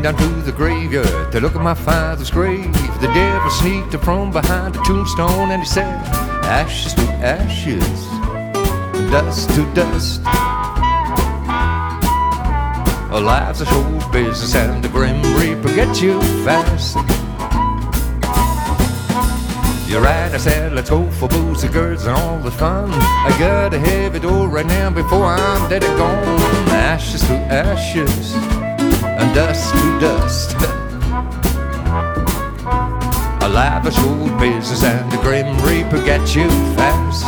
went down to the graveyard to look at my father's grave. The devil sneaked up from behind the tombstone and he said, ashes to ashes, dust to dust. Life's a show business and the grim reaper gets you fast. You're right, I said, let's go for booze, the girls and all the fun. I gotta have it all right now before I'm dead and gone. Ashes to ashes and dust to dust. Life is show business and the grim reaper gets you fast.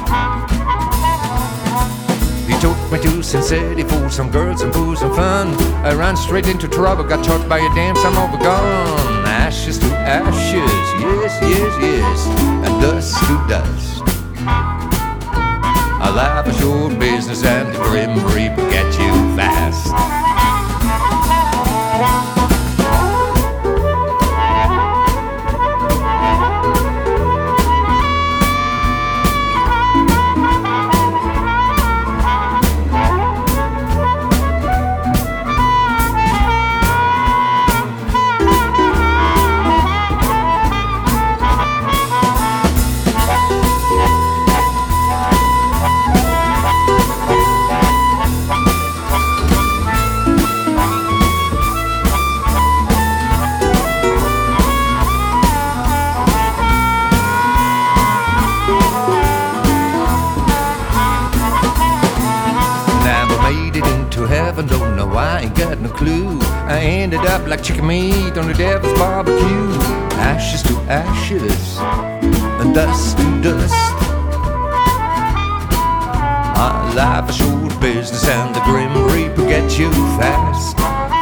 He took me to Sin City for some girls and booze and fun. I ran straight into trouble, got shot by a damn son of a gun. Ashes to ashes, yes, yes, yes, and dust to dust. A life is short business and the grim reaper gets you fast. Heaven, don't know why, ain't got no clue. I ended up like chicken meat on the devil's barbecue. Ashes to ashes and dust to dust. Our life is short business and the grim reaper gets you fast.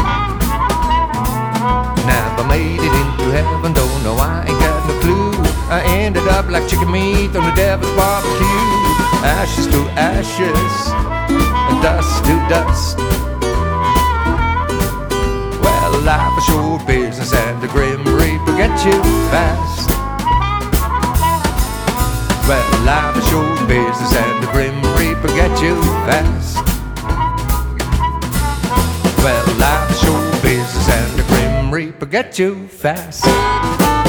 Now I made it into heaven, don't know why, ain't got no clue. I ended up like chicken meat on the devil's barbecue. Ashes to ashes and dust to dust. Well, life is short business and the grim reaper gets you fast. Well, life is short business and the grim reaper gets you fast. Well, life is short business and the grim reaper gets you fast.